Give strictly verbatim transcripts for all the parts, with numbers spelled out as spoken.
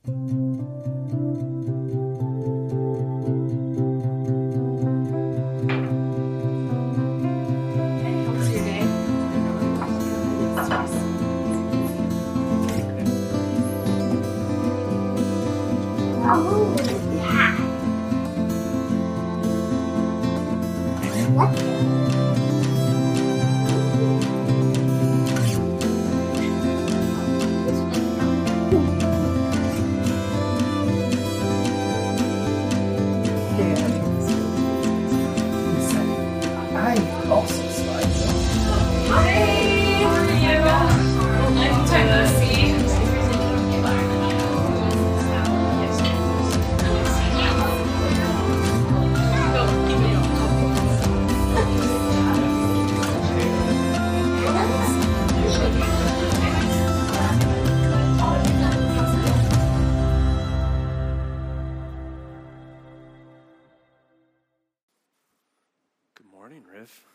Oh, yeah. What? I also slide. Hi, how are you? Long time no see. Good morning, Riv.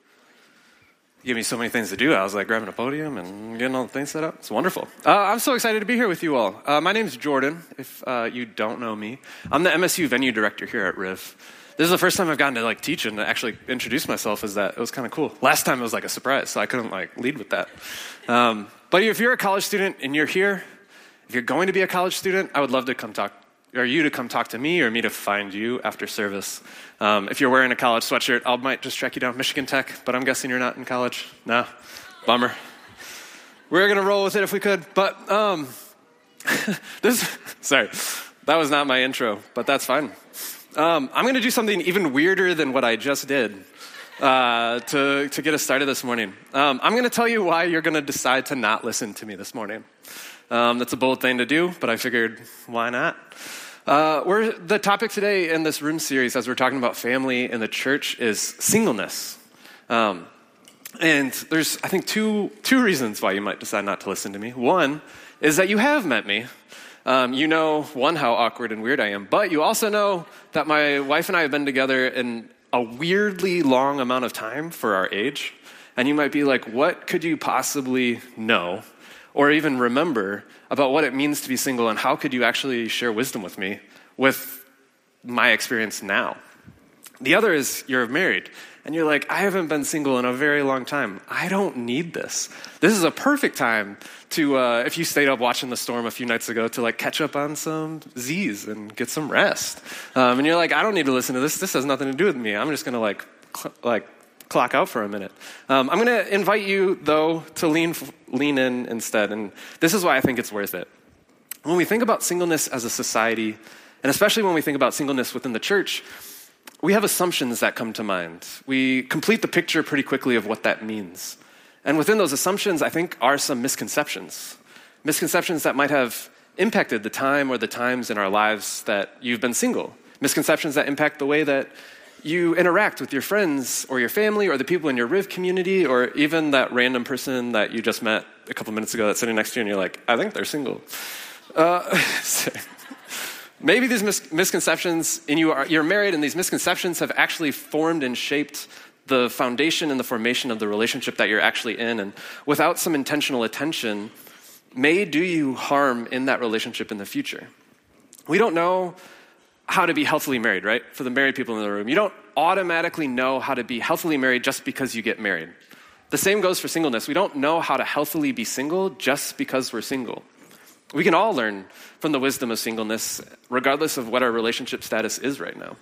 You gave me so many things to do. I was like grabbing a podium and getting all the things set up. It's wonderful. Uh, I'm so excited to be here with you all. Uh, my name's Jordan, if uh, you don't know me. I'm the M S U venue director here at Riv. This is the first time I've gotten to like teach and to actually introduce myself as that. It was kind of cool. Last time it was like a surprise, so I couldn't like lead with that. Um, but if you're a college student and you're here, if you're going to be a college student, I would love to come talk, or you to come talk to me, or me to find you after service. Um, if you're wearing a college sweatshirt, I might just track you down Michigan Tech, but I'm guessing you're not in college. No, bummer. We're gonna roll with it if we could, but um, this, sorry, that was not my intro, but that's fine. Um, I'm gonna do something even weirder than what I just did uh, to, to get us started this morning. Um, I'm gonna tell you why you're gonna decide to not listen to me this morning. Um, that's a bold thing to do, but I figured, why not? Uh, we're, the topic today in this room series, as we're talking about family in the church, is singleness. Um, and there's, I think, two two reasons why you might decide not to listen to me. One is that you have met me. Um, you know, one, how awkward and weird I am, but you also know that my wife and I have been together in a weirdly long amount of time for our age. And you might be like, what could you possibly know or even remember about what it means to be single, and how could you actually share wisdom with me with my experience now? The other is you're married, and you're like, I haven't been single in a very long time. I don't need this. This is a perfect time to, uh, if you stayed up watching the storm a few nights ago, to like catch up on some Z's and get some rest. Um, and you're like, I don't need to listen to this. This has nothing to do with me. I'm just gonna like, cl- like clock out for a minute. Um, I'm gonna invite you though to lean lean in instead, and this is why I think it's worth it. When we think about singleness as a society, and especially when we think about singleness within the church, we have assumptions that come to mind. We complete the picture pretty quickly of what that means. And within those assumptions, I think, are some misconceptions. Misconceptions that might have impacted the time or the times in our lives that you've been single. Misconceptions that impact the way that you interact with your friends or your family or the people in your Riv community, or even that random person that you just met a couple minutes ago that's sitting next to you and you're like, I think they're single. Uh, maybe these mis- misconceptions, and you are, you're married, and these misconceptions have actually formed and shaped the foundation and the formation of the relationship that you're actually in, and without some intentional attention, may do you harm in that relationship in the future. We don't know how to be healthily married, right? For the married people in the room, you don't automatically know how to be healthily married just because you get married. The same goes for singleness. We don't know how to healthily be single just because we're single. We can all learn from the wisdom of singleness, regardless of what our relationship status is right now.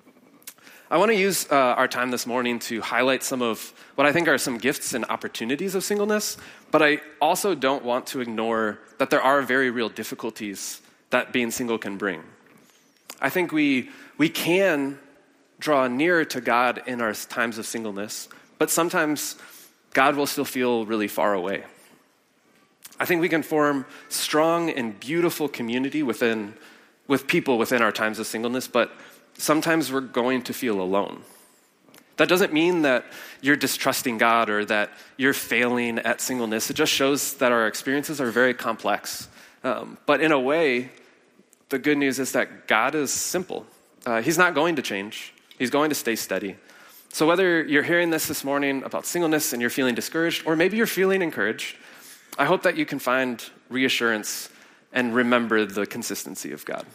I want to use uh, our time this morning to highlight some of what I think are some gifts and opportunities of singleness, but I also don't want to ignore that there are very real difficulties that being single can bring. I think we we can draw nearer to God in our times of singleness, but sometimes God will still feel really far away. I think we can form strong and beautiful community within with people within our times of singleness, but sometimes we're going to feel alone. That doesn't mean that you're distrusting God or that you're failing at singleness. It just shows that our experiences are very complex. Um, but in a way, the good news is that God is simple. Uh, he's not going to change. He's going to stay steady. So whether you're hearing this this morning about singleness and you're feeling discouraged, or maybe you're feeling encouraged, I hope that you can find reassurance and remember the consistency of God.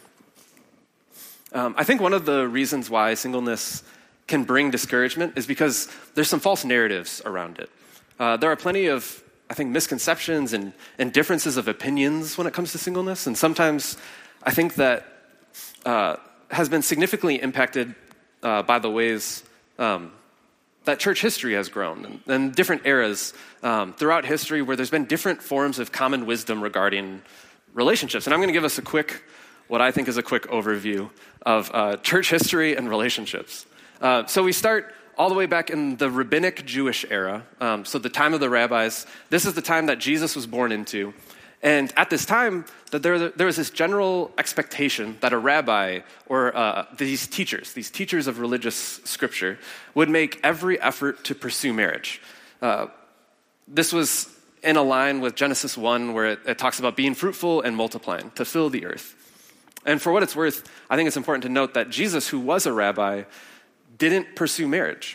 Um, I think one of the reasons why singleness can bring discouragement is because there's some false narratives around it. Uh, there are plenty of, I think, misconceptions and, and differences of opinions when it comes to singleness, and sometimes I think that uh, has been significantly impacted uh, by the ways um, that church history has grown, and, and different eras um, throughout history where there's been different forms of common wisdom regarding relationships. And I'm going to give us a quick, what I think is a quick overview of uh, church history and relationships. Uh, so we start all the way back in the rabbinic Jewish era, um, so the time of the rabbis. This is the time that Jesus was born into. And at this time, that there, there was this general expectation that a rabbi or uh, these teachers, these teachers of religious scripture, would make every effort to pursue marriage. Uh, this was in a line with Genesis one, where it, it talks about being fruitful and multiplying, to fill the earth. And for what it's worth, I think it's important to note that Jesus, who was a rabbi, didn't pursue marriage.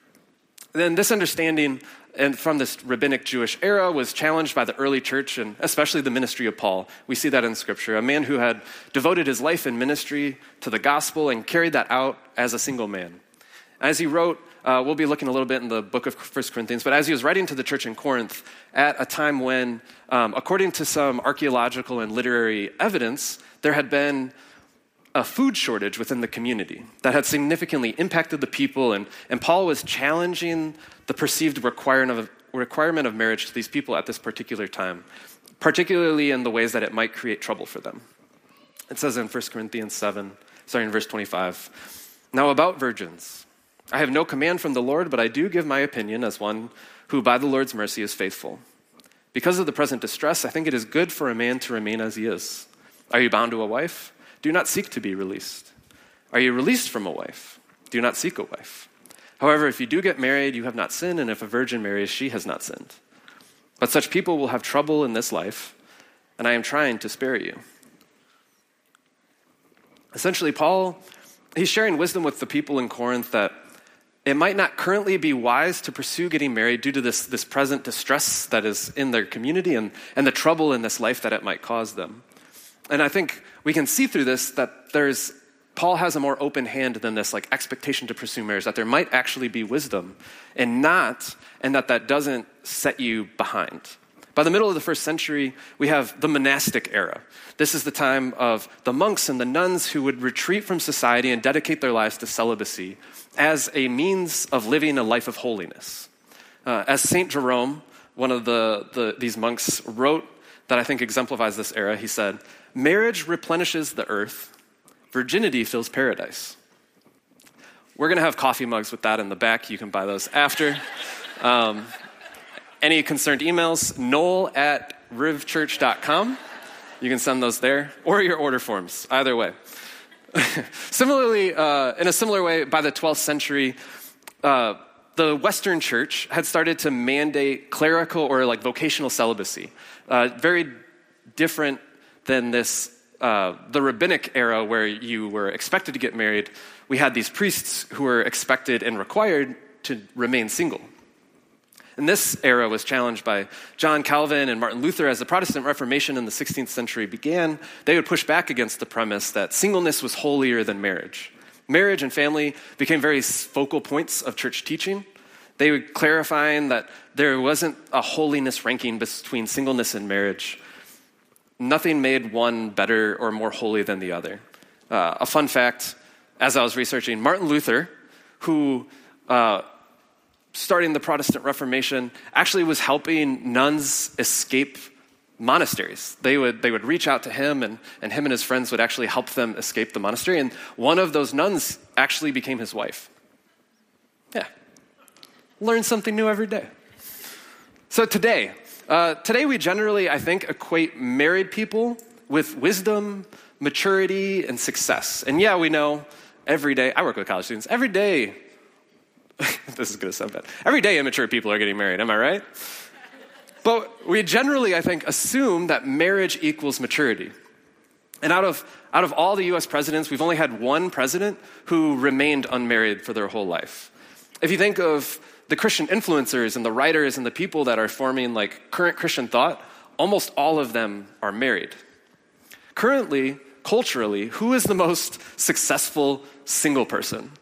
Then this understanding and from this rabbinic Jewish era was challenged by the early church and especially the ministry of Paul. We see that in Scripture, a man who had devoted his life in ministry to the gospel and carried that out as a single man. As he wrote, uh, we'll be looking a little bit in the book of First Corinthians, but as he was writing to the church in Corinth at a time when, um, according to some archaeological and literary evidence, there had been a food shortage within the community that had significantly impacted the people, and, and Paul was challenging the perceived requirement of, requirement of marriage to these people at this particular time, particularly in the ways that it might create trouble for them. It says in First Corinthians seven, starting in verse twenty-five, "Now about virgins, I have no command from the Lord, but I do give my opinion as one who by the Lord's mercy is faithful. Because of the present distress, I think it is good for a man to remain as he is. Are you bound to a wife? Do not seek to be released. Are you released from a wife? Do not seek a wife. However, if you do get married, you have not sinned, and if a virgin marries, she has not sinned. But such people will have trouble in this life, and I am trying to spare you." Essentially, Paul, he's sharing wisdom with the people in Corinth that it might not currently be wise to pursue getting married due to this, this present distress that is in their community and, and the trouble in this life that it might cause them. And I think we can see through this that there's, Paul has a more open hand than this like expectation to pursue marriage, that there might actually be wisdom and not, and that that doesn't set you behind. By the middle of the first century, we have the monastic era. This is the time of the monks and the nuns who would retreat from society and dedicate their lives to celibacy as a means of living a life of holiness. Uh, as Saint Jerome, one of the, the these monks, wrote that I think exemplifies this era, he said, "Marriage replenishes the earth, virginity fills paradise." We're going to have coffee mugs with that in the back. You can buy those after. Um, any concerned emails, noel at rivchurch dot com. You can send those there, or your order forms, either way. Similarly, uh, in a similar way, by the twelfth century, uh, the Western Church had started to mandate clerical or like vocational celibacy. Uh, very different than this, uh, the rabbinic era where you were expected to get married. We had these priests who were expected and required to remain single. And this era was challenged by John Calvin and Martin Luther. As the Protestant Reformation in the sixteenth century began, they would push back against the premise that singleness was holier than marriage. Marriage and family became very focal points of church teaching. They were clarifying that there wasn't a holiness ranking between singleness and marriage. Nothing made one better or more holy than the other. Uh, a fun fact, as I was researching, Martin Luther, who uh, starting the Protestant Reformation, actually was helping nuns escape monasteries. They would they would reach out to him, and, and him and his friends would actually help them escape the monastery. And one of those nuns actually became his wife. Yeah. Learn something new every day. So today, uh, today we generally, I think, equate married people with wisdom, maturity, and success. And yeah, we know every day, I work with college students, every day, this is going to sound bad. Every day immature people are getting married, am I right? But we generally, I think, assume that marriage equals maturity. And out of out of all the U S presidents, we've only had one president who remained unmarried for their whole life. If you think of the Christian influencers and the writers and the people that are forming like current Christian thought, almost all of them are married. Currently, culturally, who is the most successful single person?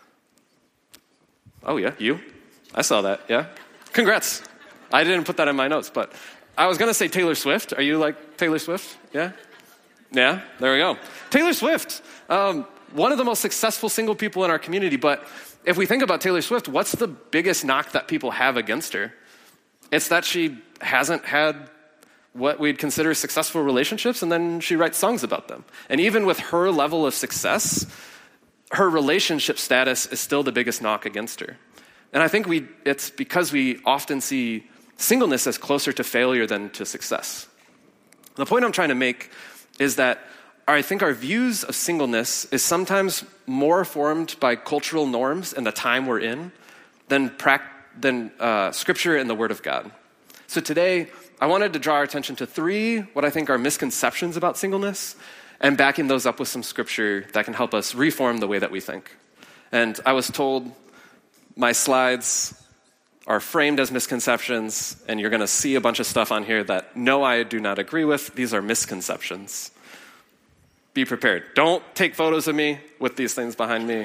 Oh yeah, you? I saw that, yeah. Congrats. I didn't put that in my notes, but I was gonna say Taylor Swift. Are you like Taylor Swift? Yeah? Yeah, there we go. Taylor Swift, um, one of the most successful single people in our community, but if we think about Taylor Swift, what's the biggest knock that people have against her? It's that she hasn't had what we'd consider successful relationships, and then she writes songs about them. And even with her level of success, her relationship status is still the biggest knock against her. And I think we it's because we often see singleness as closer to failure than to success. The point I'm trying to make is that I think our views of singleness is sometimes more formed by cultural norms and the time we're in than, prac- than uh, Scripture and the Word of God. So today, I wanted to draw our attention to three what I think are misconceptions about singleness and backing those up with some Scripture that can help us reform the way that we think. And I was told my slides are framed as misconceptions, and you're going to see a bunch of stuff on here that, no, I do not agree with. These are misconceptions. Be prepared. Don't take photos of me with these things behind me.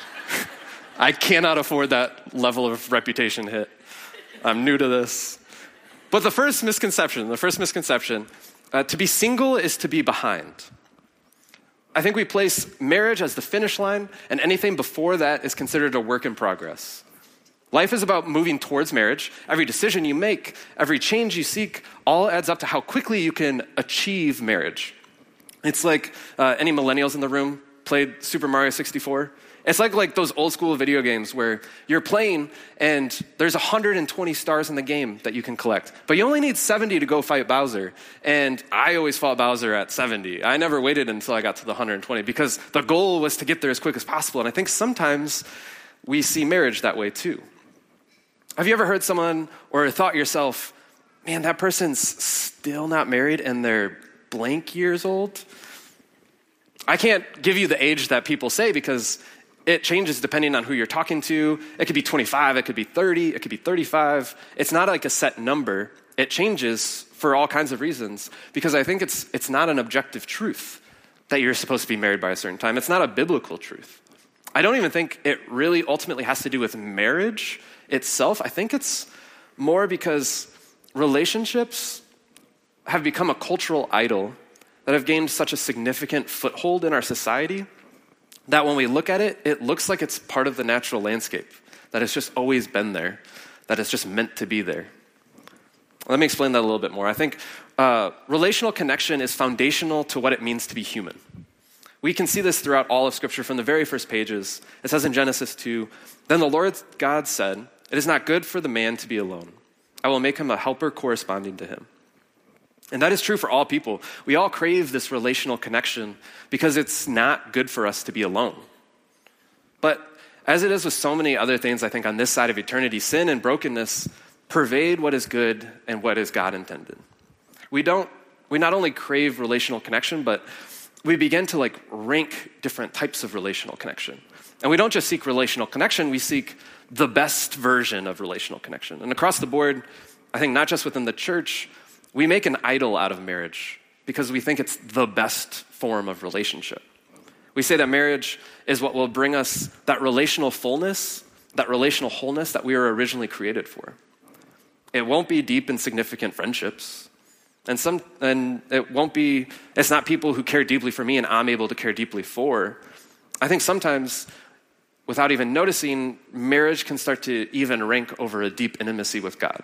I cannot afford that level of reputation hit. I'm new to this. But the first misconception, the first misconception, uh, to be single is to be behind. I think we place marriage as the finish line, and anything before that is considered a work in progress. Life is about moving towards marriage. Every decision you make, every change you seek, all adds up to how quickly you can achieve marriage. It's like, uh, any millennials in the room played Super Mario sixty-four? It's like, like those old school video games where you're playing and there's one hundred twenty stars in the game that you can collect, but you only need seventy to go fight Bowser. And I always fought Bowser at seventy. I never waited until I got to the one hundred twenty because the goal was to get there as quick as possible. And I think sometimes we see marriage that way too. Have you ever heard someone or thought yourself, man, that person's still not married and they're blank years old? I can't give you the age that people say because it changes depending on who you're talking to. It could be twenty-five, it could be thirty, it could be thirty-five. It's not like a set number. It changes for all kinds of reasons because I think it's it's not an objective truth that you're supposed to be married by a certain time. It's not a biblical truth. I don't even think it really ultimately has to do with marriage itself. I think it's more because relationships have become a cultural idol that have gained such a significant foothold in our society that when we look at it, it looks like it's part of the natural landscape, that it's just always been there, that it's just meant to be there. Let me explain that a little bit more. I think uh, relational connection is foundational to what it means to be human. We can see this throughout all of Scripture from the very first pages. It says in Genesis two, "Then the Lord God said, 'It is not good for the man to be alone. I will make him a helper corresponding to him.'" And that is true for all people. We all crave this relational connection because it's not good for us to be alone. But as it is with so many other things, I think on this side of eternity, sin and brokenness pervade what is good and what is God intended. We don't, we not only crave relational connection, but we begin to like rank different types of relational connection. And we don't just seek relational connection, we seek the best version of relational connection. And across the board, I think not just within the church, we make an idol out of marriage because we think it's the best form of relationship. We say that marriage is what will bring us that relational fullness, that relational wholeness that we were originally created for. It won't be deep and significant friendships. And some, and it won't be, it's not people who care deeply for me and I'm able to care deeply for. I think sometimes, without even noticing, marriage can start to even rank over a deep intimacy with God.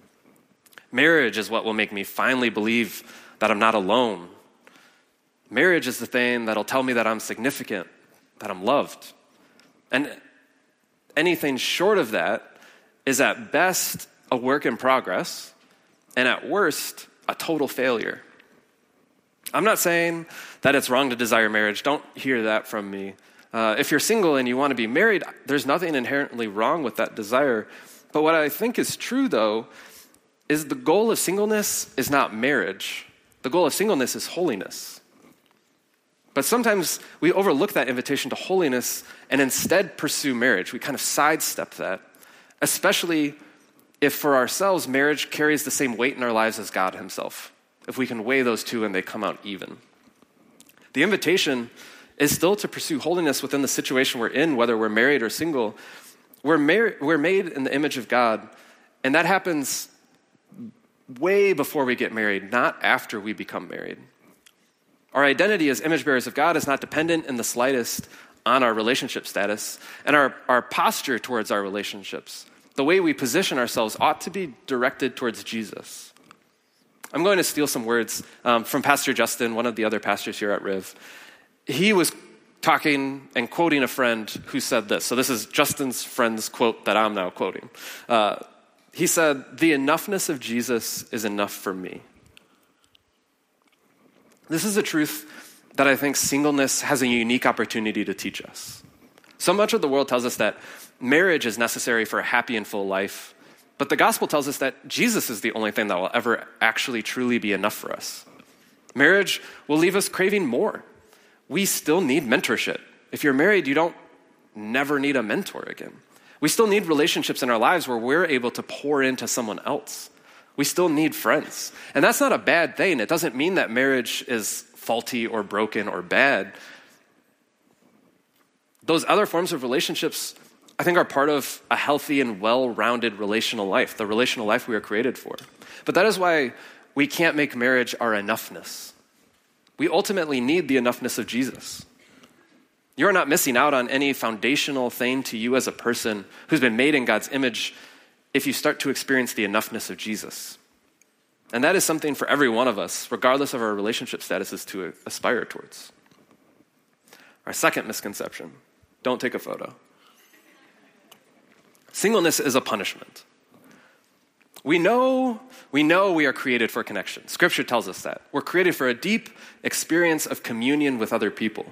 Marriage is what will make me finally believe that I'm not alone. Marriage is the thing that'll tell me that I'm significant, that I'm loved. And anything short of that is at best a work in progress, and at worst, a total failure. I'm not saying that it's wrong to desire marriage. Don't hear that from me. Uh, if you're single and you want to be married, there's nothing inherently wrong with that desire. But what I think is true, though, is the goal of singleness is not marriage. The goal of singleness is holiness. But sometimes we overlook that invitation to holiness and instead pursue marriage. We kind of sidestep that, especially if for ourselves, marriage carries the same weight in our lives as God himself. If we can weigh those two and they come out even. The invitation is still to pursue holiness within the situation we're in, whether we're married or single. We're, mar- we're made in the image of God, and that happens way before we get married, not after we become married. Our identity as image bearers of God is not dependent in the slightest on our relationship status, and our, our posture towards our relationships, the way we position ourselves, ought to be directed towards Jesus. I'm going to steal some words um, from Pastor Justin, one of the other pastors here at Riv. He was talking and quoting a friend who said this. So this is Justin's friend's quote that I'm now quoting. Uh, he said, "The enoughness of Jesus is enough for me." This is a truth that I think singleness has a unique opportunity to teach us. So much of the world tells us that marriage is necessary for a happy and full life, but the gospel tells us that Jesus is the only thing that will ever actually truly be enough for us. Marriage will leave us craving more. We still need mentorship. If you're married, you don't never need a mentor again. We still need relationships in our lives where we're able to pour into someone else. We still need friends. And that's not a bad thing. It doesn't mean that marriage is faulty or broken or bad. Those other forms of relationships, I think, are part of a healthy and well-rounded relational life, the relational life we are created for. But that is why we can't make marriage our enoughness. We ultimately need the enoughness of Jesus. You're not missing out on any foundational thing to you as a person who's been made in God's image if you start to experience the enoughness of Jesus. And that is something for every one of us, regardless of our relationship statuses, to aspire towards. Our second misconception: don't take a photo. Singleness is a punishment. We know, we know we are created for connection. Scripture tells us that. We're created for a deep experience of communion with other people.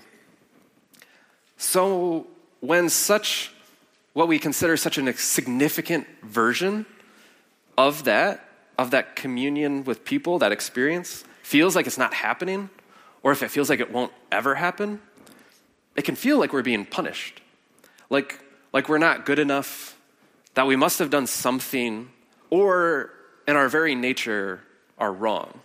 So when such, what we consider such a significant version of that, of that communion with people, that experience, feels like it's not happening, or if it feels like it won't ever happen, it can feel like we're being punished. Like, like we're not good enough, that we must have done something, or in our very nature are wrong.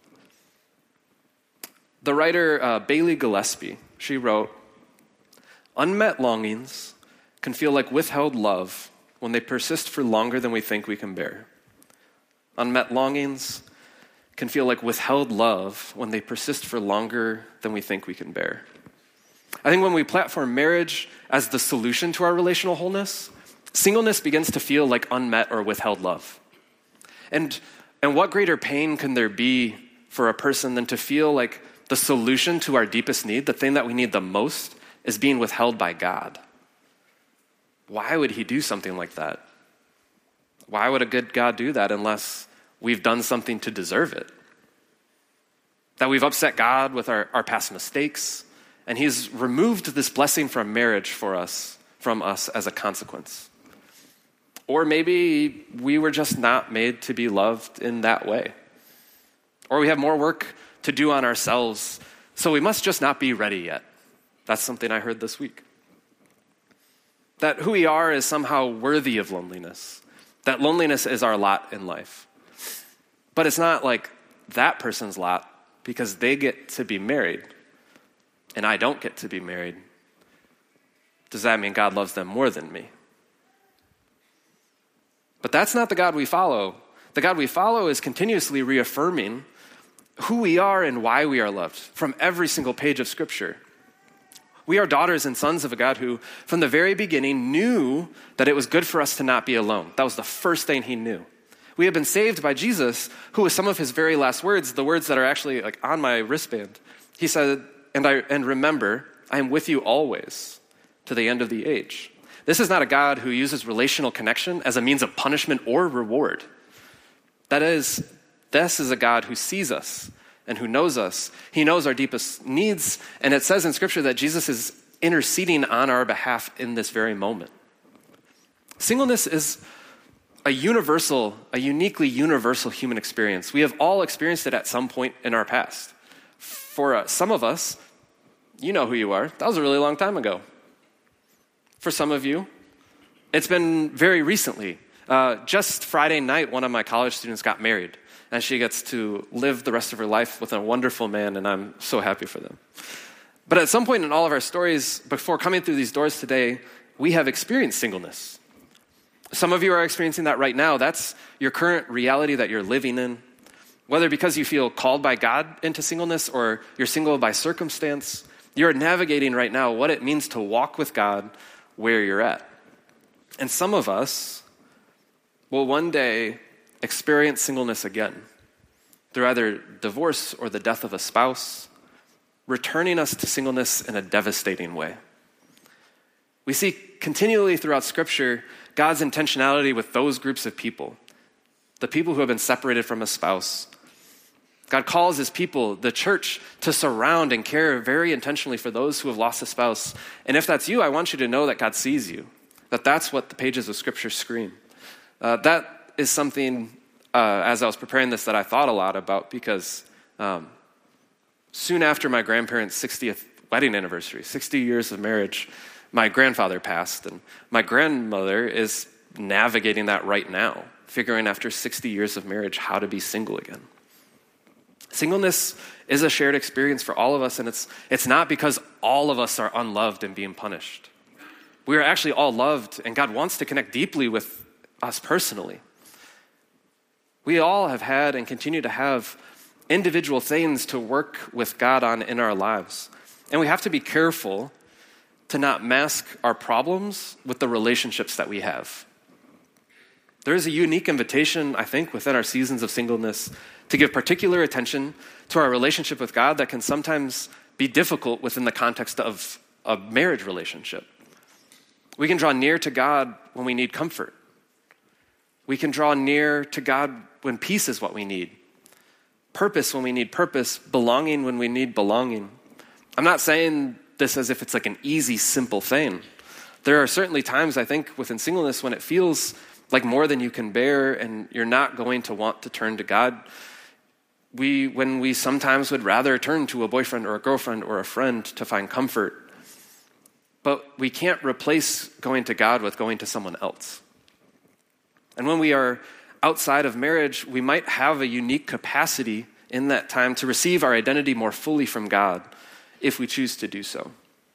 The writer uh, Bailey Gillespie, she wrote, "Unmet longings can feel like withheld love when they persist for longer than we think we can bear. Unmet longings can feel like withheld love when they persist for longer than we think we can bear." I think when we platform marriage as the solution to our relational wholeness, singleness begins to feel like unmet or withheld love. And, and what greater pain can there be for a person than to feel like the solution to our deepest need, the thing that we need the most, is being withheld by God? Why would he do something like that? Why would a good God do that unless we've done something to deserve it? That we've upset God with our, our past mistakes, and he's removed this blessing from marriage for us, from us as a consequence. Or maybe we were just not made to be loved in that way. Or we have more work to do on ourselves, so we must just not be ready yet. That's something I heard this week. That who we are is somehow worthy of loneliness. That loneliness is our lot in life. But it's not like that person's lot because they get to be married and I don't get to be married. Does that mean God loves them more than me? But that's not the God we follow. The God we follow is continuously reaffirming who we are and why we are loved from every single page of Scripture. We are daughters and sons of a God who, from the very beginning, knew that it was good for us to not be alone. That was the first thing he knew. We have been saved by Jesus, who, with some of his very last words, the words that are actually like on my wristband, he said, and I and remember, I am with you always to the end of the age. This is not a God who uses relational connection as a means of punishment or reward. That is, this is a God who sees us and who knows us. He knows our deepest needs, and it says in Scripture that Jesus is interceding on our behalf in this very moment. Singleness is a universal, a uniquely universal human experience. We have all experienced it at some point in our past. For uh, some of us, you know who you are. That was a really long time ago. For some of you, it's been very recently. Uh, just Friday night, one of my college students got married, and she gets to live the rest of her life with a wonderful man, and I'm so happy for them. But at some point in all of our stories, before coming through these doors today, we have experienced singleness. Some of you are experiencing that right now. That's your current reality that you're living in. Whether because you feel called by God into singleness or you're single by circumstance, you're navigating right now what it means to walk with God where you're at. And some of us will one day experience singleness again through either divorce or the death of a spouse, returning us to singleness in a devastating way. We see continually throughout Scripture God's intentionality with those groups of people, the people who have been separated from a spouse. God calls his people, the church, to surround and care very intentionally for those who have lost a spouse. And if that's you, I want you to know that God sees you, that that's what the pages of Scripture scream. Uh, that is something, uh, as I was preparing this, that I thought a lot about because um, soon after my grandparents' sixtieth wedding anniversary, sixty years of marriage, my grandfather passed, and my grandmother is navigating that right now, figuring after sixty years of marriage how to be single again. Singleness is a shared experience for all of us, and it's it's not because all of us are unloved and being punished. We are actually all loved, and God wants to connect deeply with us personally. We all have had and continue to have individual things to work with God on in our lives, and we have to be careful to not mask our problems with the relationships that we have. There is a unique invitation, I think, within our seasons of singleness to give particular attention to our relationship with God that can sometimes be difficult within the context of a marriage relationship. We can draw near to God when we need comfort. We can draw near to God when peace is what we need, purpose when we need purpose, belonging when we need belonging. I'm not saying this as if it's like an easy, simple thing. There are certainly times, I think, within singleness when it feels like more than you can bear and you're not going to want to turn to God. We, when we sometimes would rather turn to a boyfriend or a girlfriend or a friend to find comfort, but we can't replace going to God with going to someone else. And when we are outside of marriage, we might have a unique capacity in that time to receive our identity more fully from God if we choose to do so.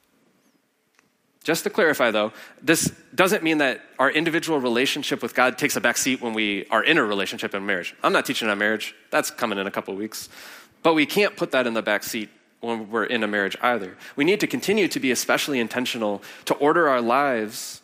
Just to clarify, though, this doesn't mean that our individual relationship with God takes a back seat when we are in a relationship in marriage. I'm not teaching on marriage. That's coming in a couple of weeks. But we can't put that in the back seat when we're in a marriage either. We need to continue to be especially intentional to order our lives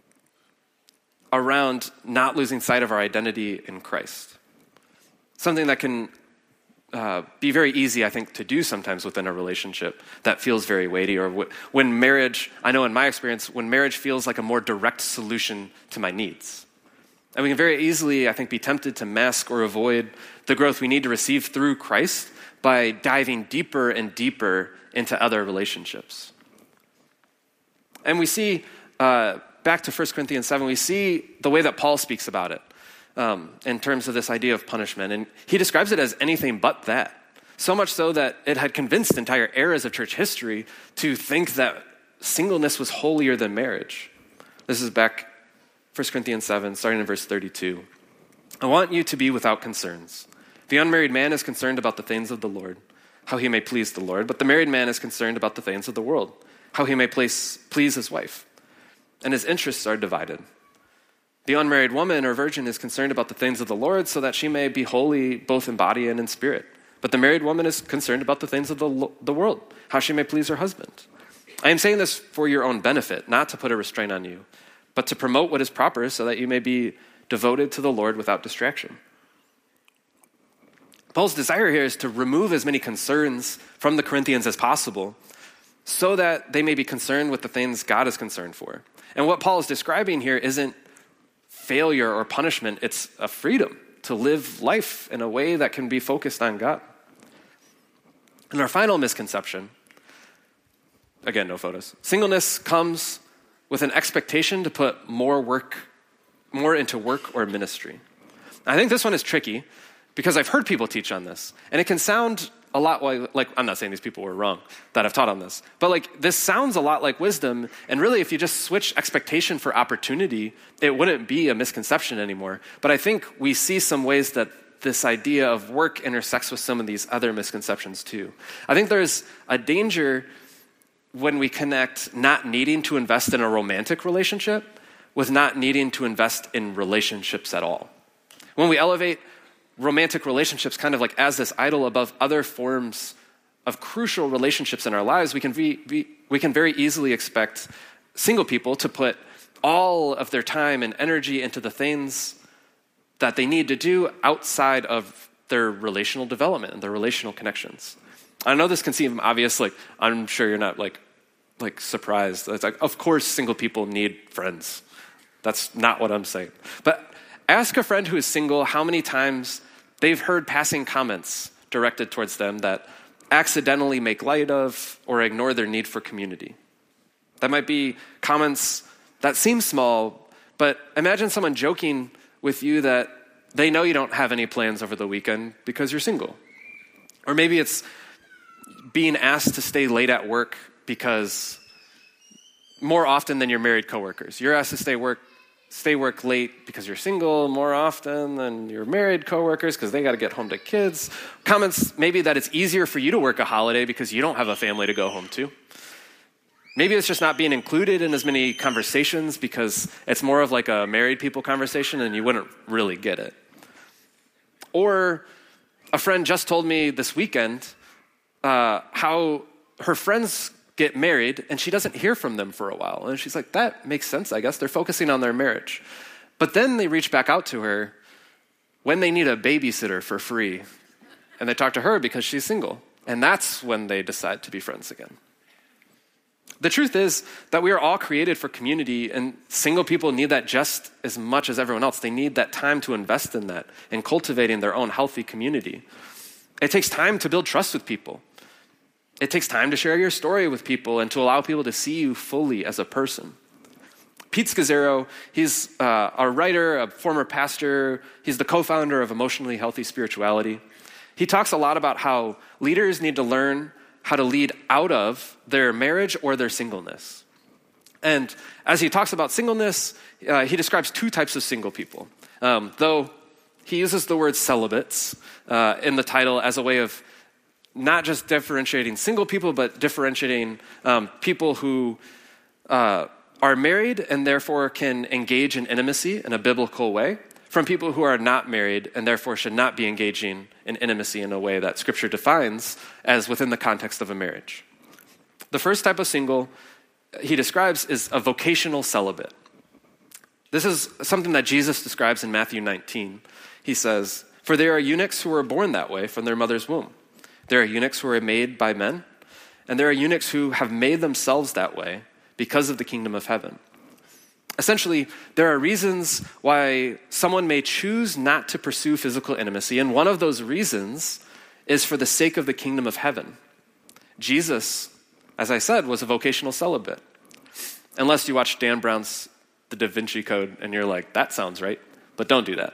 around not losing sight of our identity in Christ. Something that can uh, be very easy, I think, to do sometimes within a relationship that feels very weighty, or w- when marriage, I know in my experience, when marriage feels like a more direct solution to my needs. And we can very easily, I think, be tempted to mask or avoid the growth we need to receive through Christ by diving deeper and deeper into other relationships. And we see, uh, back to First Corinthians seven, we see the way that Paul speaks about it um, in terms of this idea of punishment. And he describes it as anything but that. So much so that it had convinced entire eras of church history to think that singleness was holier than marriage. This is back First Corinthians seven, starting in verse thirty-two. I want you to be without concerns. The unmarried man is concerned about the things of the Lord, how he may please the Lord, but the married man is concerned about the things of the world, how he may place, please his wife. And his interests are divided. The unmarried woman or virgin is concerned about the things of the Lord so that she may be holy both in body and in spirit. But the married woman is concerned about the things of the, the world, how she may please her husband. I am saying this for your own benefit, not to put a restraint on you, but to promote what is proper so that you may be devoted to the Lord without distraction. Paul's desire here is to remove as many concerns from the Corinthians as possible so that they may be concerned with the things God is concerned for. And what Paul is describing here isn't failure or punishment, it's a freedom to live life in a way that can be focused on God. And our final misconception, again, no photos. Singleness comes with an expectation to put more work, more into work or ministry. I think this one is tricky because I've heard people teach on this, and it can sound a lot like, like, I'm not saying these people were wrong that have taught on this, but like this sounds a lot like wisdom, and really if you just switch expectation for opportunity, it wouldn't be a misconception anymore. But I think we see some ways that this idea of work intersects with some of these other misconceptions too. I think there's a danger when we connect not needing to invest in a romantic relationship with not needing to invest in relationships at all. When we elevate romantic relationships kind of like as this idol above other forms of crucial relationships in our lives, we can be, be, we can very easily expect single people to put all of their time and energy into the things that they need to do outside of their relational development and their relational connections. I know this can seem obvious, like I'm sure you're not like like surprised. It's like, of course single people need friends. That's not what I'm saying. But ask a friend who is single how many times they've heard passing comments directed towards them that accidentally make light of or ignore their need for community. That might be comments that seem small, but imagine someone joking with you that they know you don't have any plans over the weekend because you're single. Or maybe it's being asked to stay late at work because more often than your married coworkers. You're asked to stay work stay work late because you're single more often than your married coworkers because they got to get home to kids. Comments maybe that it's easier for you to work a holiday because you don't have a family to go home to. Maybe it's just not being included in as many conversations because it's more of like a married people conversation and you wouldn't really get it. Or a friend just told me this weekend uh, how her friends get married and she doesn't hear from them for a while. And she's like, that makes sense, I guess. They're focusing on their marriage. But then they reach back out to her when they need a babysitter for free. And they talk to her because she's single. And that's when they decide to be friends again. The truth is that we are all created for community, and single people need that just as much as everyone else. They need that time to invest in that and cultivating their own healthy community. It takes time to build trust with people. It takes time to share your story with people and to allow people to see you fully as a person. Pete Scazzero, he's uh, a writer, a former pastor. He's the co-founder of Emotionally Healthy Spirituality. He talks a lot about how leaders need to learn how to lead out of their marriage or their singleness. And as he talks about singleness, uh, he describes two types of single people. Um, though he uses the word celibates uh, in the title as a way of not just differentiating single people, but differentiating um, people who uh, are married and therefore can engage in intimacy in a biblical way from people who are not married and therefore should not be engaging in intimacy in a way that Scripture defines as within the context of a marriage. The first type of single he describes is a vocational celibate. This is something that Jesus describes in Matthew nineteen. He says, "For there are eunuchs who were born that way from their mother's womb. There are eunuchs who are made by men, and there are eunuchs who have made themselves that way because of the kingdom of heaven." Essentially, there are reasons why someone may choose not to pursue physical intimacy, and one of those reasons is for the sake of the kingdom of heaven. Jesus, as I said, was a vocational celibate. Unless you watch Dan Brown's The Da Vinci Code and you're like, that sounds right, but don't do that.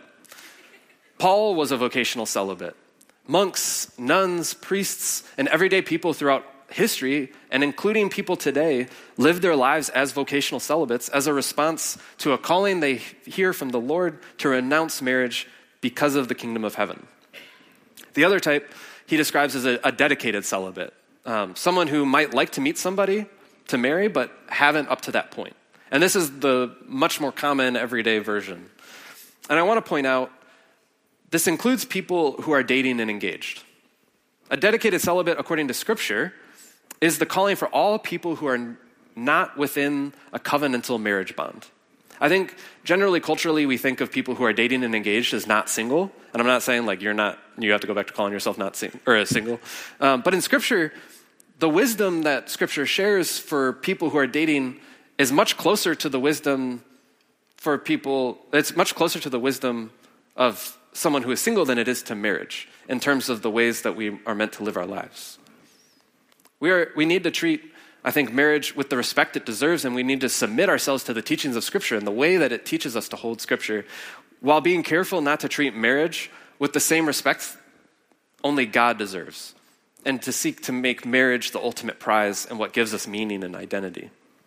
Paul was a vocational celibate. Monks, nuns, priests, and everyday people throughout history, and including people today, live their lives as vocational celibates as a response to a calling they hear from the Lord to renounce marriage because of the kingdom of heaven. The other type he describes as a, a dedicated celibate, um, someone who might like to meet somebody to marry, but haven't up to that point. And this is the much more common everyday version. And I want to point out, this includes people who are dating and engaged. A dedicated celibate, according to Scripture, is the calling for all people who are not within a covenantal marriage bond. I think generally, culturally, we think of people who are dating and engaged as not single. And I'm not saying like you're not, you have to go back to calling yourself not sing, or a single. Um, but in Scripture, the wisdom that Scripture shares for people who are dating is much closer to the wisdom for people, it's much closer to the wisdom of someone who is single than it is to marriage in terms of the ways that we are meant to live our lives. We are we need to treat, I think, marriage with the respect it deserves, and we need to submit ourselves to the teachings of Scripture and the way that it teaches us to hold Scripture, while being careful not to treat marriage with the same respect only God deserves, and to seek to make marriage the ultimate prize and what gives us meaning and identity.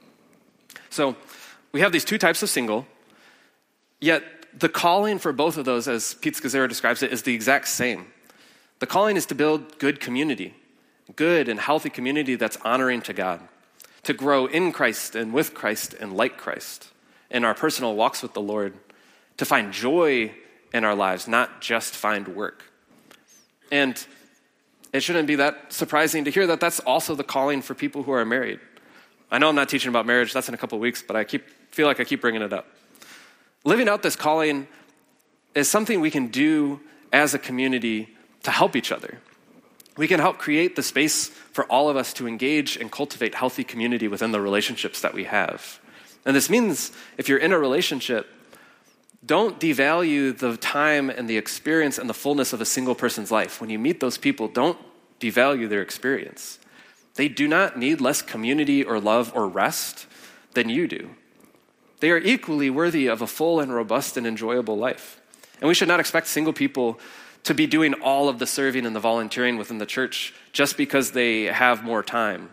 So we have these two types of single, yet the calling for both of those, as Pete Scazzero describes it, is the exact same. The calling is to build good community, good and healthy community that's honoring to God. to grow in Christ and with Christ and like Christ in our personal walks with the Lord, to find joy in our lives, not just find work. And it shouldn't be that surprising to hear that that's also the calling for people who are married. I know I'm not teaching about marriage, that's in a couple of weeks, but I keep feel like I keep bringing it up. Living out this calling is something we can do as a community to help each other. We can help create the space for all of us to engage and cultivate healthy community within the relationships that we have. And this means if you're in a relationship, don't devalue the time and the experience and the fullness of a single person's life. When you meet those people, don't devalue their experience. They do not need less community or love or rest than you do. They are equally worthy of a full and robust and enjoyable life. And we should not expect single people to be doing all of the serving and the volunteering within the church just because they have more time.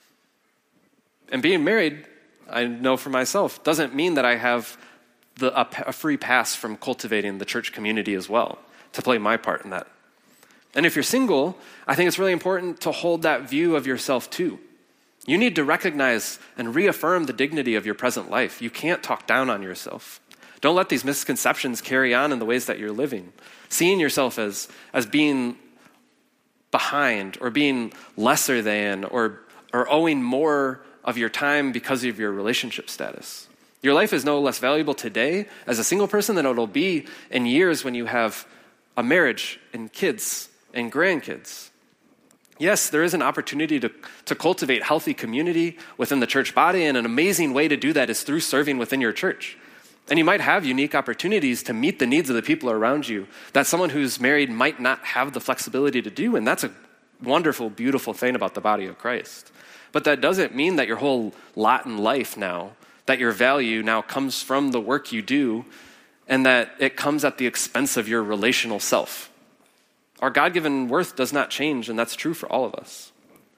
And being married, I know for myself, doesn't mean that I have the, a, a free pass from cultivating the church community as well, to play my part in that. And if you're single, I think it's really important to hold that view of yourself too. You need to recognize and reaffirm the dignity of your present life. You can't talk down on yourself. Don't let these misconceptions carry on in the ways that you're living. Seeing yourself as, as being behind or being lesser than or, or owing more of your time because of your relationship status. Your life is no less valuable today as a single person than it'll be in years when you have a marriage and kids and grandkids. Yes, there is an opportunity to, to cultivate healthy community within the church body, and an amazing way to do that is through serving within your church. And you might have unique opportunities to meet the needs of the people around you that someone who's married might not have the flexibility to do, and that's a wonderful, beautiful thing about the body of Christ. But that doesn't mean that your whole lot in life now, that your value now comes from the work you do, and that it comes at the expense of your relational self. Our God-given worth does not change, and that's true for all of us.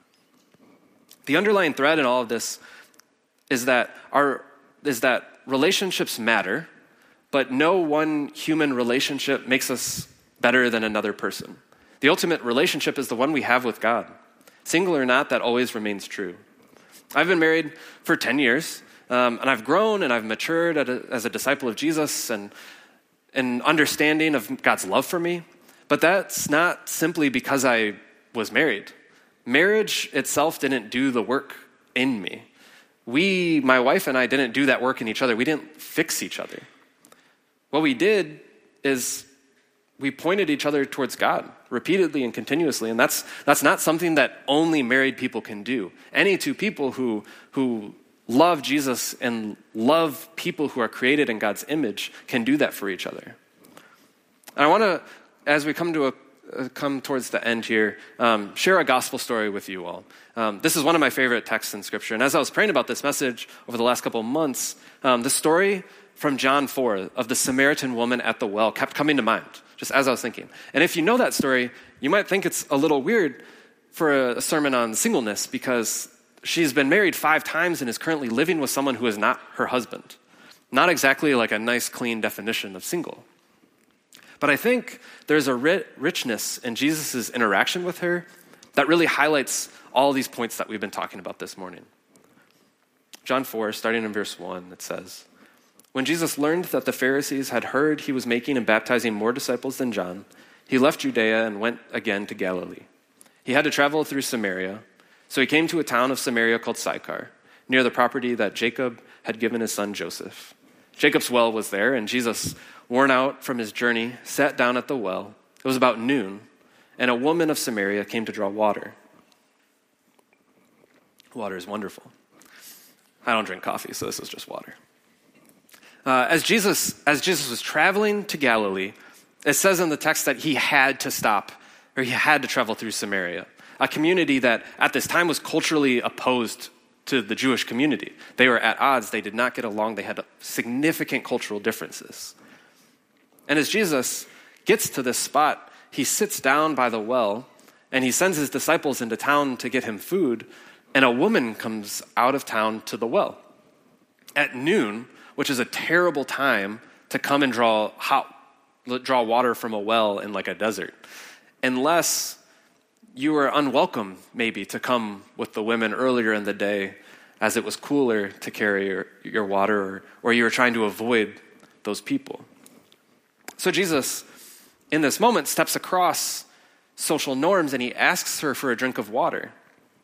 The underlying thread in all of this is that our is that relationships matter, but no one human relationship makes us better than another person. The ultimate relationship is the one we have with God. Single or not, that always remains true. I've been married for ten years, um, and I've grown and I've matured at a, as a disciple of Jesus and an understanding of God's love for me. But that's not simply because I was married. Marriage itself didn't do the work in me. We, my wife and I, didn't do that work in each other. We didn't fix each other. What we did is we pointed each other towards God repeatedly and continuously, and that's that's not something that only married people can do. Any two people who who love Jesus and love people who are created in God's image can do that for each other. And I want to, as we come to a uh, come towards the end here, um, share a gospel story with you all. Um, this is one of my favorite texts in Scripture. And as I was praying about this message over the last couple of months, um, the story from John four of the Samaritan woman at the well kept coming to mind, just as I was thinking. And if you know that story, you might think it's a little weird for a, a sermon on singleness because she's been married five times and is currently living with someone who is not her husband. Not exactly like a nice, clean definition of single. But I think there's a ri- richness in Jesus' interaction with her that really highlights all these points that we've been talking about this morning. John four, starting in verse one, it says, "When Jesus learned that the Pharisees had heard he was making and baptizing more disciples than John, he left Judea and went again to Galilee. He had to travel through Samaria, so he came to a town of Samaria called Sychar, near the property that Jacob had given his son Joseph. Jacob's well was there, and Jesus, worn out from his journey, sat down at the well. It was about noon, and a woman of Samaria came to draw water." Water is wonderful. I don't drink coffee, so this is just water. Uh, as Jesus, as Jesus was traveling to Galilee, it says in the text that he had to stop, or he had to travel through Samaria, a community that at this time was culturally opposed to the Jewish community. They were at odds. They did not get along. They had significant cultural differences. And as Jesus gets to this spot, he sits down by the well, and he sends his disciples into town to get him food, and a woman comes out of town to the well at noon, which is a terrible time to come and draw hot, draw water from a well in like a desert, unless you were unwelcome maybe to come with the women earlier in the day as it was cooler to carry your, your water, or, or you were trying to avoid those people. So Jesus, in this moment, steps across social norms and he asks her for a drink of water.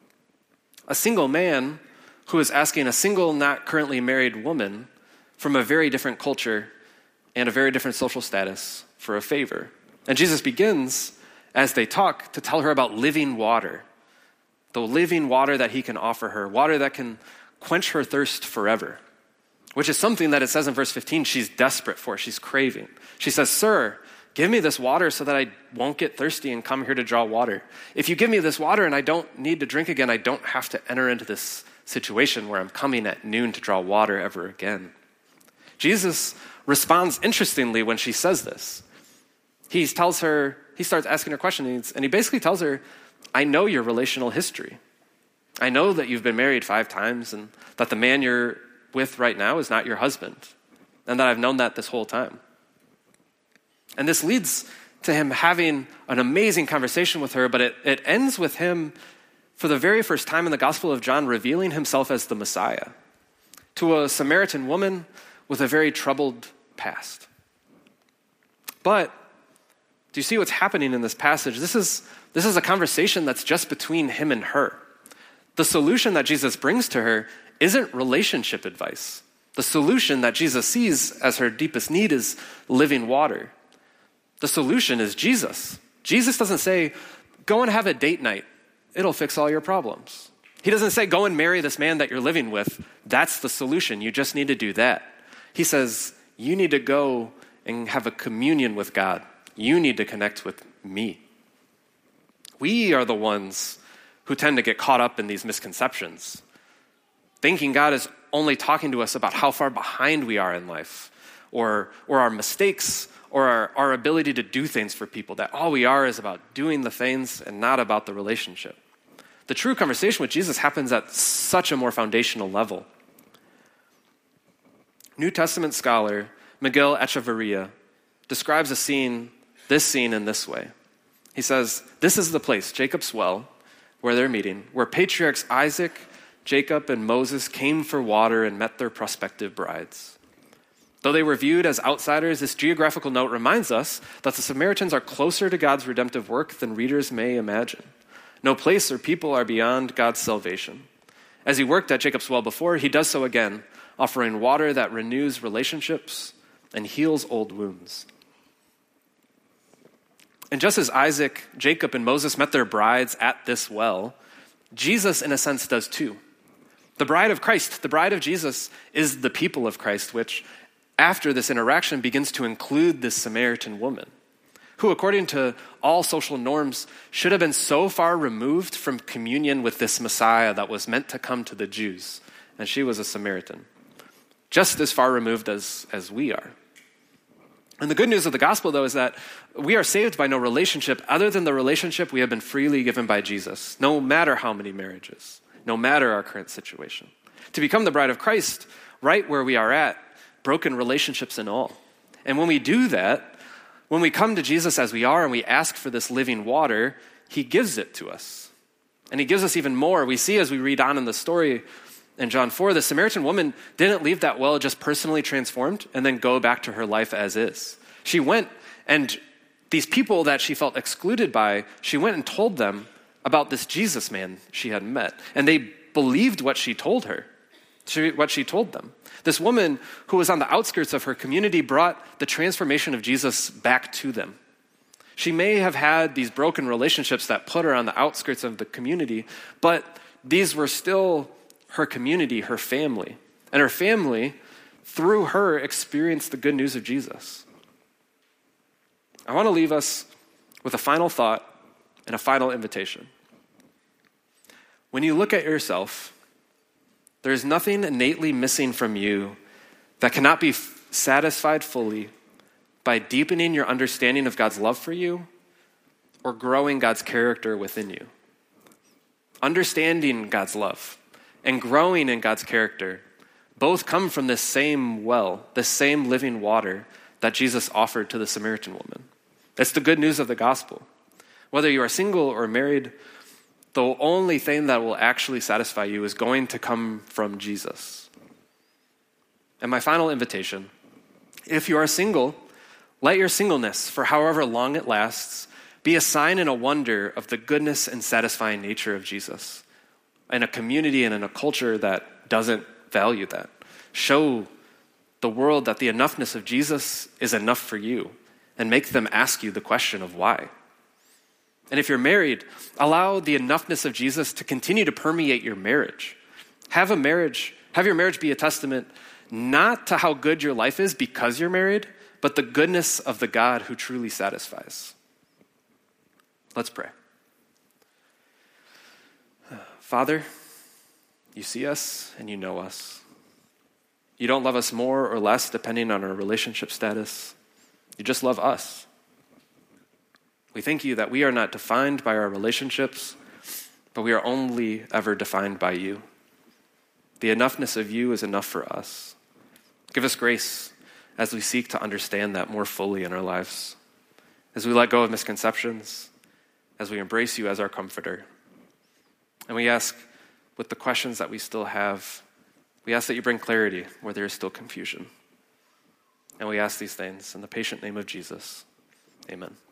A single man who is asking a single, not currently married woman from a very different culture and a very different social status for a favor. And Jesus begins, as they talk, to tell her about living water, the living water that he can offer her, water that can quench her thirst forever, which is something that it says in verse fifteen she's desperate for, she's craving. She says, "Sir, give me this water so that I won't get thirsty and come here to draw water. If you give me this water and I don't need to drink again, I don't have to enter into this situation where I'm coming at noon to draw water ever again." Jesus responds interestingly when she says this. He tells her, he starts asking her questions, and he basically tells her, "I know your relational history. I know that you've been married five times and that the man you're with right now is not your husband, and that I've known that this whole time." And this leads to him having an amazing conversation with her, but it, it ends with him, for the very first time in the Gospel of John, revealing himself as the Messiah to a Samaritan woman with a very troubled past. But do you see what's happening in this passage? This is, this is a conversation that's just between him and her. The solution that Jesus brings to her isn't relationship advice. The solution that Jesus sees as her deepest need is living water. The solution is Jesus. Jesus doesn't say, "Go and have a date night. It'll fix all your problems." He doesn't say, "Go and marry this man that you're living with. That's the solution. You just need to do that." He says, "You need to go and have a communion with God. You need to connect with me." We are the ones who tend to get caught up in these misconceptions, thinking God is only talking to us about how far behind we are in life, or, or our mistakes, or our, our ability to do things for people, that all we are is about doing the things and not about the relationship. The true conversation with Jesus happens at such a more foundational level. New Testament scholar Miguel Echeverria describes a scene, this scene in this way. He says, "This is the place, Jacob's well, where they're meeting, where patriarchs Isaac, Jacob, and Moses came for water and met their prospective brides. Though they were viewed as outsiders, this geographical note reminds us that the Samaritans are closer to God's redemptive work than readers may imagine. No place or people are beyond God's salvation. As he worked at Jacob's well before, he does so again, offering water that renews relationships and heals old wounds." And just as Isaac, Jacob, and Moses met their brides at this well, Jesus, in a sense, does too. The bride of Christ, the bride of Jesus, is the people of Christ, which, after this interaction, begins to include this Samaritan woman, who, according to all social norms, should have been so far removed from communion with this Messiah that was meant to come to the Jews, and she was a Samaritan, just as far removed as, as we are. And the good news of the gospel, though, is that we are saved by no relationship other than the relationship we have been freely given by Jesus, no matter how many marriages, no matter our current situation. To become the bride of Christ, right where we are at, broken relationships and all. And when we do that, when we come to Jesus as we are and we ask for this living water, he gives it to us. And he gives us even more. We see as we read on in the story in John four, the Samaritan woman didn't leave that well just personally transformed and then go back to her life as is. She went, and these people that she felt excluded by, she went and told them about this Jesus man she had met. And they believed what she told her, what she told them. This woman who was on the outskirts of her community brought the transformation of Jesus back to them. She may have had these broken relationships that put her on the outskirts of the community, but these were still her community, her family. And her family, through her, experienced the good news of Jesus. I want to leave us with a final thought and a final invitation. When you look at yourself, there is nothing innately missing from you that cannot be f- satisfied fully by deepening your understanding of God's love for you or growing God's character within you. Understanding God's love and growing in God's character both come from this same well, this same living water that Jesus offered to the Samaritan woman. It's the good news of the gospel. Whether you are single or married, the only thing that will actually satisfy you is going to come from Jesus. And my final invitation, if you are single, let your singleness, for however long it lasts, be a sign and a wonder of the goodness and satisfying nature of Jesus in a community and in a culture that doesn't value that. Show the world that the enoughness of Jesus is enough for you and make them ask you the question of why. And if you're married, allow the enoughness of Jesus to continue to permeate your marriage. Have a marriage, have your marriage be a testament not to how good your life is because you're married, but the goodness of the God who truly satisfies. Let's pray. Father, you see us and you know us. You don't love us more or less depending on our relationship status. You just love us. We thank you that we are not defined by our relationships, but we are only ever defined by you. The enoughness of you is enough for us. Give us grace as we seek to understand that more fully in our lives, as we let go of misconceptions, as we embrace you as our comforter. And we ask, with the questions that we still have, we ask that you bring clarity where there is still confusion. And we ask these things in the patient name of Jesus. Amen.